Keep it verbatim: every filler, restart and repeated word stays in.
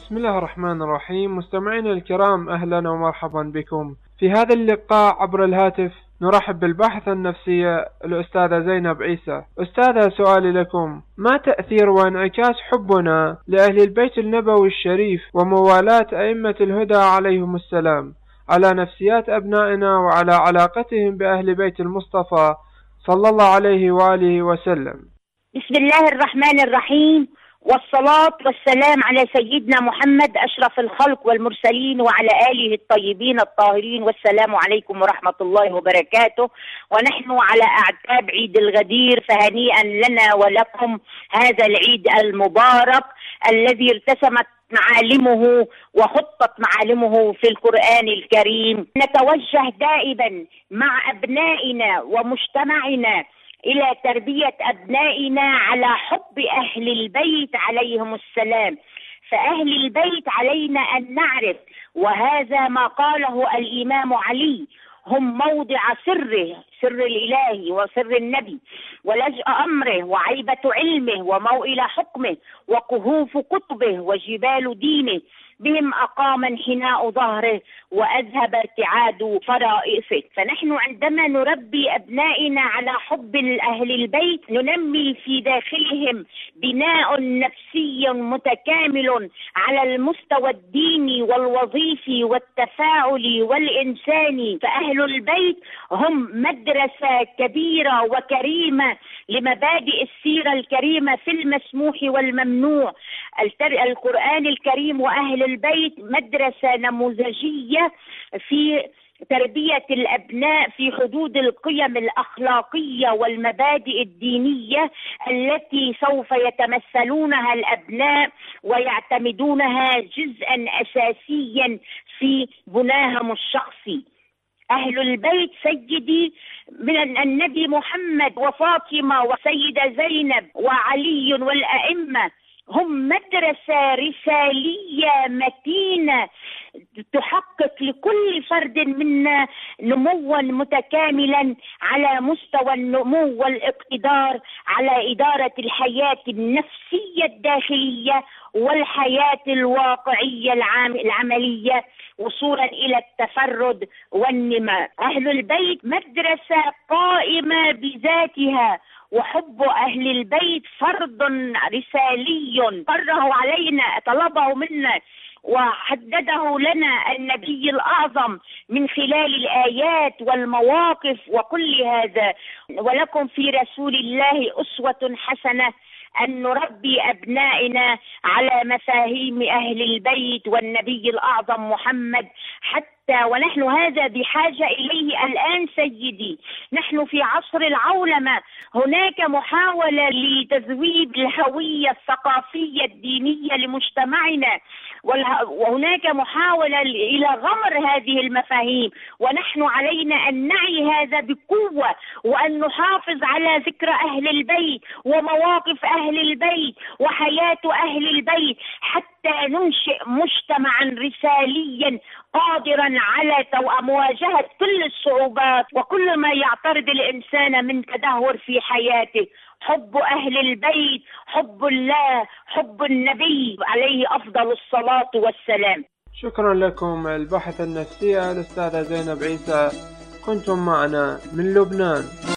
بسم الله الرحمن الرحيم. مستمعينا الكرام، أهلا ومرحبا بكم في هذا اللقاء عبر الهاتف. نرحب بالباحثة النفسية الأستاذة زينب عيسى. أستاذة، سؤالي لكم: ما تأثير وانعكاس حبنا لأهل البيت النبوي الشريف وموالاة أئمة الهدى عليهم السلام على نفسيات أبنائنا وعلى علاقتهم بأهل بيت المصطفى صلى الله عليه وآله وسلم؟ بسم الله الرحمن الرحيم، والصلاة والسلام على سيدنا محمد أشرف الخلق والمرسلين وعلى آله الطيبين الطاهرين، والسلام عليكم ورحمة الله وبركاته. ونحن على أعتاب عيد الغدير، فهنيئا لنا ولكم هذا العيد المبارك الذي ارتسمت معالمه وخطت معالمه في القرآن الكريم. نتوجه دائما مع أبنائنا ومجتمعنا إلى تربية أبنائنا على حب أهل البيت عليهم السلام. فأهل البيت علينا أن نعرف، وهذا ما قاله الإمام علي: هم موضع سره، سر الإله وسر النبي، ولجأ أمره وعيبة علمه وموئل حكمه وكهوف كتبه وجبال دينه. بهم أقام انحناء ظهره وأذهب ارتعاد فرائصه. فنحن عندما نربي أبنائنا على حب أهل البيت ننمي في داخلهم بناء نفسي متكامل على المستوى الديني والوظيفي والتفاعلي والإنساني. فأهل البيت هم مدرسة كبيرة وكريمة لمبادئ السيرة الكريمة في المسموح والممنوع. القرآن الكريم وأهل البيت مدرسة نموذجية في تربية الأبناء في حدود القيم الأخلاقية والمبادئ الدينية التي سوف يتمثلونها الأبناء ويعتمدونها جزءا أساسيا في بناهم الشخصي. أهل البيت سيدي من النبي محمد وفاطمة وسيدة زينب وعلي والأئمة هم مدرسة رسالية متينة تحقق لكل فرد منا نموا متكاملا على مستوى النمو والاقتدار على إدارة الحياة النفسية الداخلية والحياة الواقعية العملية، وصولا إلى التفرد والنماء. أهل البيت مدرسة قائمة بذاتها، وحب أهل البيت فرض رسالي فرضه علينا، طلبه منا وحدده لنا النبي الأعظم من خلال الآيات والمواقف وكل هذا. ولكم في رسول الله أسوة حسنة أن نربي أبنائنا على مفاهيم أهل البيت والنبي الأعظم محمد، حتى ونحن هذا بحاجة إليه الآن سيدي. نحن في عصر العولمة، هناك محاولة لتذويب الهوية الثقافية الدينية لمجتمعنا، وهناك محاولة إلى غمر هذه المفاهيم، ونحن علينا أن نعي هذا بقوة وأن نحافظ على ذكر أهل البيت ومواقف أهل البيت وحياة أهل البيت، حتى ننشئ مجتمعا رساليا قادرا على مواجهة كل الصعوبات وكل ما يعترض الإنسان من تدهور في حياته. حب أهل البيت، حب الله، حب النبي عليه أفضل الصلاة والسلام. شكرا لكم الباحثة النفسية الأستاذة زينب عيسى، كنتم معنا من لبنان.